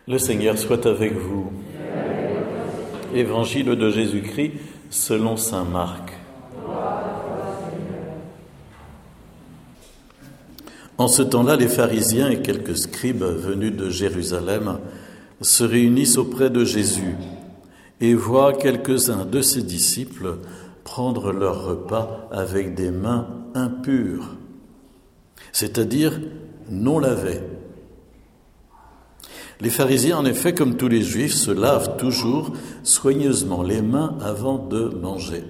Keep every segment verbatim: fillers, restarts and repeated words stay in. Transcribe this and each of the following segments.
Le Seigneur soit avec vous. Évangile de Jésus-Christ selon saint Marc. En ce temps-là, les pharisiens et quelques scribes venus de Jérusalem se réunissent auprès de Jésus et voient quelques-uns de ses disciples prendre leur repas avec des mains impures, c'est-à-dire non lavées. Les pharisiens, en effet, comme tous les juifs, se lavent toujours soigneusement les mains avant de manger,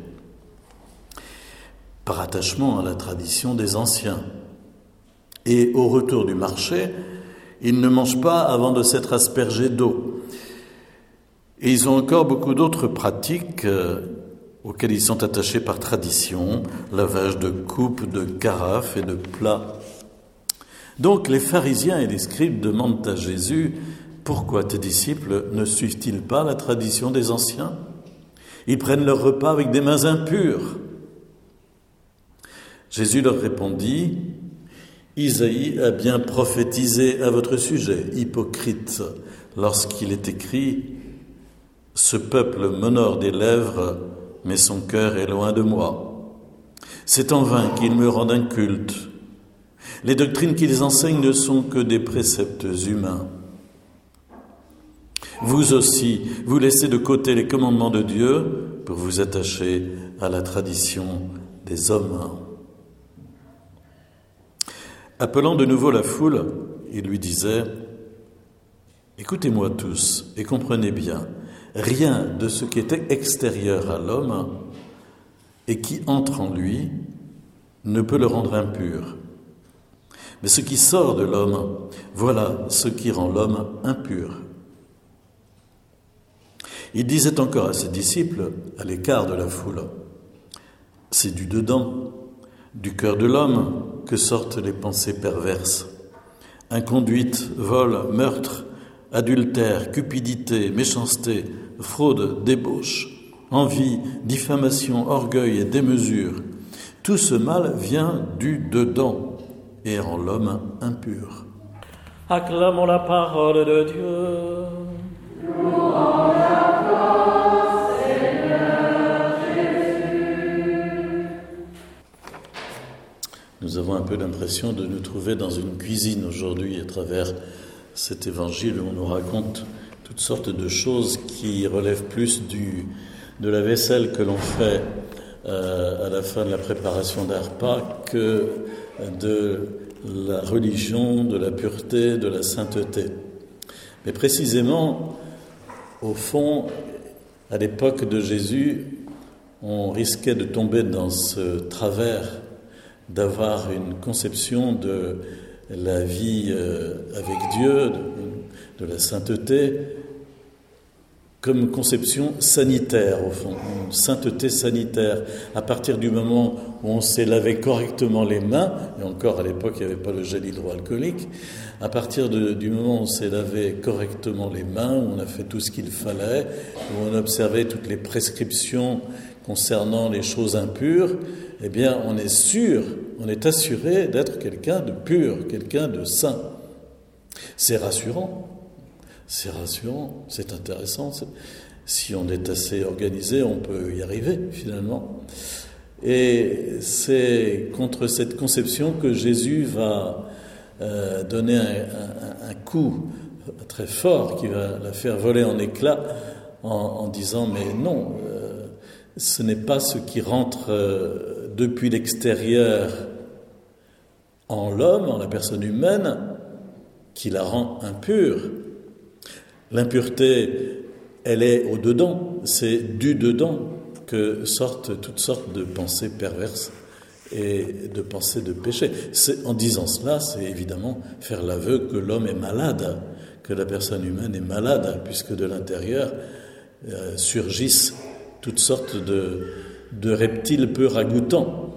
par attachement à la tradition des anciens. Et au retour du marché, ils ne mangent pas avant de s'être aspergés d'eau. Et ils ont encore beaucoup d'autres pratiques euh, auxquelles ils sont attachés par tradition, lavage de coupes, de carafes et de plats. Donc les pharisiens et les scribes demandent à Jésus « Pourquoi tes disciples ne suivent-ils pas la tradition des anciens ? Ils prennent leur repas avec des mains impures. » Jésus leur répondit « Isaïe a bien prophétisé à votre sujet, hypocrite, lorsqu'il est écrit « Ce peuple m'honore des lèvres, mais son cœur est loin de moi. C'est en vain qu'ils me rendent inculte. Les doctrines qu'ils enseignent ne sont que des préceptes humains. Vous aussi, vous laissez de côté les commandements de Dieu pour vous attacher à la tradition des hommes. » Appelant de nouveau la foule, il lui disait « Écoutez-moi tous et comprenez bien, rien de ce qui est extérieur à l'homme et qui entre en lui ne peut le rendre impur. Mais ce qui sort de l'homme, voilà ce qui rend l'homme impur. » Il disait encore à ses disciples, à l'écart de la foule, « C'est du dedans, du cœur de l'homme, que sortent les pensées perverses. Inconduite, vol, meurtre, adultère, cupidité, méchanceté, fraude, débauche, envie, diffamation, orgueil et démesure. Tout ce mal vient du dedans et rend l'homme impur. » Acclamons la parole de Dieu. Louons la gloire, Seigneur Jésus. Nous avons un peu l'impression de nous trouver dans une cuisine aujourd'hui à travers cet évangile où on nous raconte toutes sortes de choses qui relèvent plus du, de la vaisselle que l'on fait euh, à la fin de la préparation d'un repas que de la religion, de la pureté, de la sainteté. Mais précisément, au fond, à l'époque de Jésus, on risquait de tomber dans ce travers d'avoir une conception de la vie avec Dieu, de, de la sainteté, comme conception sanitaire, au fond, une sainteté sanitaire. À partir du moment où on s'est lavé correctement les mains, et encore à l'époque il n'y avait pas le gel hydroalcoolique, à partir de, du moment où on s'est lavé correctement les mains, où on a fait tout ce qu'il fallait, où on observait toutes les prescriptions concernant les choses impures, eh bien on est sûr, on est assuré d'être quelqu'un de pur, quelqu'un de saint. C'est rassurant. C'est rassurant, c'est intéressant. C'est... Si on est assez organisé, on peut y arriver, finalement. Et c'est contre cette conception que Jésus va euh, donner un, un, un coup très fort qui va la faire voler en éclats en, en disant « Mais non, euh, ce n'est pas ce qui rentre euh, depuis l'extérieur en l'homme, en la personne humaine, qui la rend impure. » L'impureté, elle est au dedans, c'est du dedans que sortent toutes sortes de pensées perverses et de pensées de péché. C'est, en disant cela, c'est évidemment faire l'aveu que l'homme est malade, que la personne humaine est malade, puisque de l'intérieur euh, surgissent toutes sortes de, de reptiles peu ragoûtants.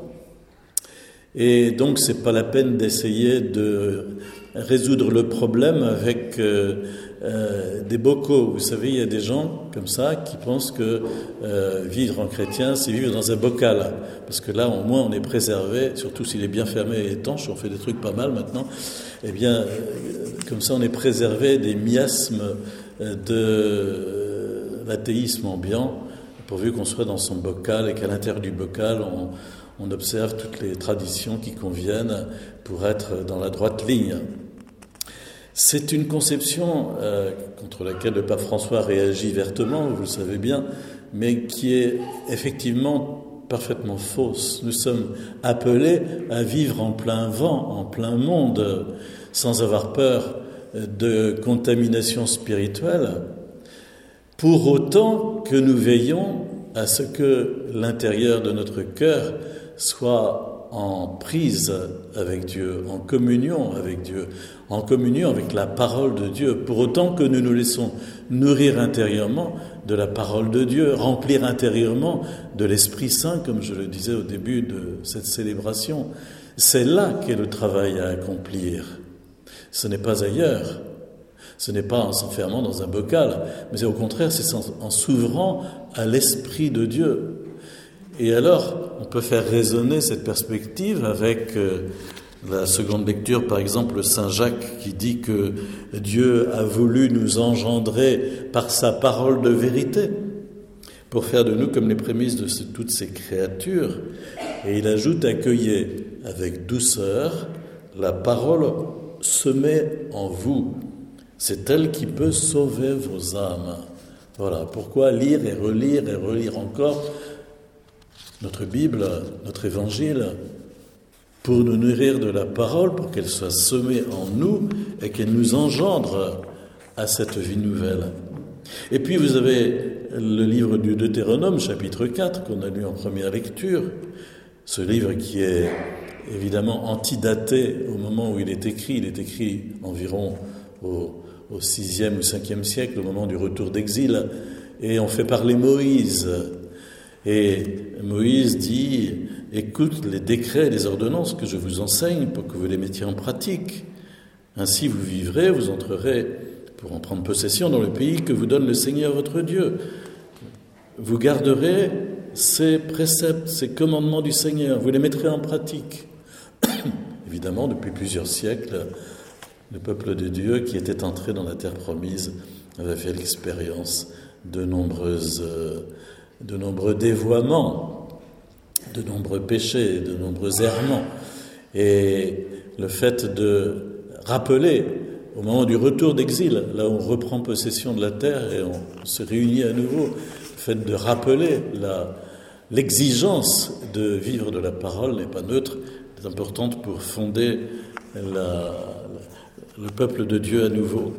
Et donc, c'est pas la peine d'essayer de résoudre le problème avec euh, euh, des bocaux. Vous savez, il y a des gens comme ça qui pensent que euh, vivre en chrétien, c'est vivre dans un bocal. Parce que là, au moins, on est préservé, surtout s'il est bien fermé et étanche, on fait des trucs pas mal maintenant. Eh bien, euh, Comme ça, on est préservé des miasmes de l'athéisme ambiant, pourvu qu'on soit dans son bocal et qu'à l'intérieur du bocal, on, on observe toutes les traditions qui conviennent pour être dans la droite ligne. C'est une conception euh, contre laquelle le pape François réagit vertement, vous le savez bien, mais qui est effectivement parfaitement fausse. Nous sommes appelés à vivre en plein vent, en plein monde, sans avoir peur de contamination spirituelle, pour autant que nous veillons à ce que l'intérieur de notre cœur soit en prise avec Dieu, en communion avec Dieu, en communion avec la parole de Dieu, pour autant que nous nous laissons nourrir intérieurement de la parole de Dieu, remplir intérieurement de l'Esprit Saint, comme je le disais au début de cette célébration. C'est là qu'est le travail à accomplir. Ce n'est pas ailleurs. Ce n'est pas en s'enfermant dans un bocal, mais au contraire, c'est en s'ouvrant à l'Esprit de Dieu. Et alors, on peut faire résonner cette perspective avec euh, la seconde lecture, par exemple, Saint Jacques, qui dit que Dieu a voulu nous engendrer par sa parole de vérité, pour faire de nous comme les prémices de ce, toutes ces créatures. Et il ajoute, accueillez avec douceur la parole semée en vous. C'est elle qui peut sauver vos âmes. Voilà, pourquoi lire et relire et relire encore notre Bible, notre Évangile, pour nous nourrir de la parole, pour qu'elle soit semée en nous et qu'elle nous engendre à cette vie nouvelle. Et puis vous avez le livre du Deutéronome, chapitre quatre, qu'on a lu en première lecture, ce livre qui est évidemment antidaté au moment où il est écrit. Il est écrit environ au, au sixième ou cinquième siècle, au moment du retour d'exil, et on fait parler Moïse. Et Moïse dit, écoute les décrets et les ordonnances que je vous enseigne pour que vous les mettiez en pratique. Ainsi vous vivrez, vous entrerez pour en prendre possession dans le pays que vous donne le Seigneur votre Dieu. Vous garderez ces préceptes, ces commandements du Seigneur, vous les mettrez en pratique. Évidemment, depuis plusieurs siècles, le peuple de Dieu qui était entré dans la terre promise avait fait l'expérience de nombreuses... de nombreux dévoiements, de nombreux péchés, de nombreux errements. Et le fait de rappeler, au moment du retour d'exil, là où on reprend possession de la terre et on se réunit à nouveau, le fait de rappeler la, l'exigence de vivre de la parole n'est pas neutre, est importante pour fonder la, le peuple de Dieu à nouveau.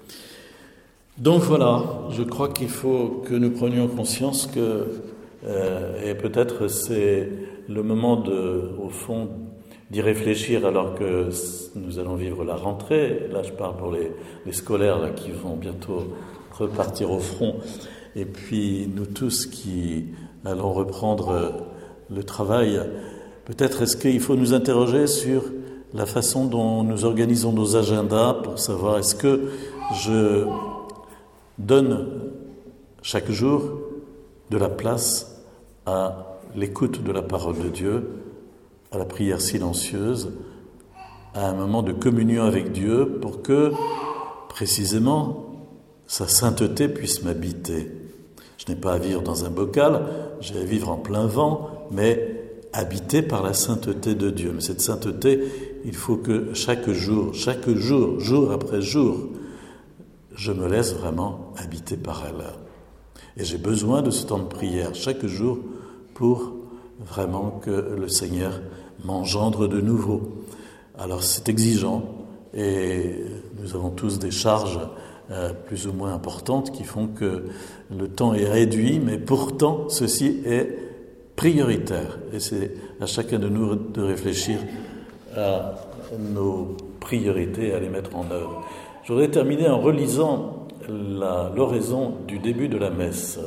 Donc voilà, je crois qu'il faut que nous prenions conscience que, euh, et peut-être c'est le moment de, au fond, d'y réfléchir alors que nous allons vivre la rentrée. Là, je parle pour les, les scolaires là, qui vont bientôt repartir au front. Et puis nous tous qui allons reprendre le travail. Peut-être est-ce qu'il faut nous interroger sur la façon dont nous organisons nos agendas pour savoir est-ce que je donne chaque jour de la place à l'écoute de la parole de Dieu, à la prière silencieuse, à un moment de communion avec Dieu pour que, précisément, sa sainteté puisse m'habiter. Je n'ai pas à vivre dans un bocal, j'ai à vivre en plein vent, mais habité par la sainteté de Dieu. Mais cette sainteté, il faut que chaque jour, chaque jour, jour après jour, je me laisse vraiment habiter par elle. Et j'ai besoin de ce temps de prière chaque jour pour vraiment que le Seigneur m'engendre de nouveau. Alors c'est exigeant et nous avons tous des charges euh, plus ou moins importantes qui font que le temps est réduit, mais pourtant ceci est prioritaire. Et c'est à chacun de nous de réfléchir à nos priorités, à les mettre en œuvre. Je voudrais terminer en relisant la, l'oraison du début de la messe.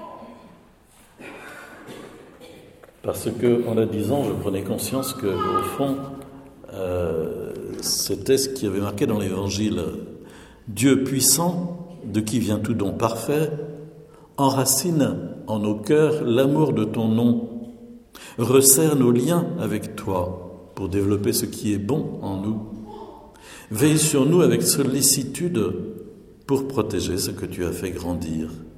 Parce que, en la disant, je prenais conscience que, au fond, euh, c'était ce qui avait marqué dans l'Évangile. Dieu puissant, de qui vient tout don parfait, enracine en nos cœurs l'amour de ton nom, resserre nos liens avec toi pour développer ce qui est bon en nous. Veille sur nous avec sollicitude pour protéger ce que tu as fait grandir.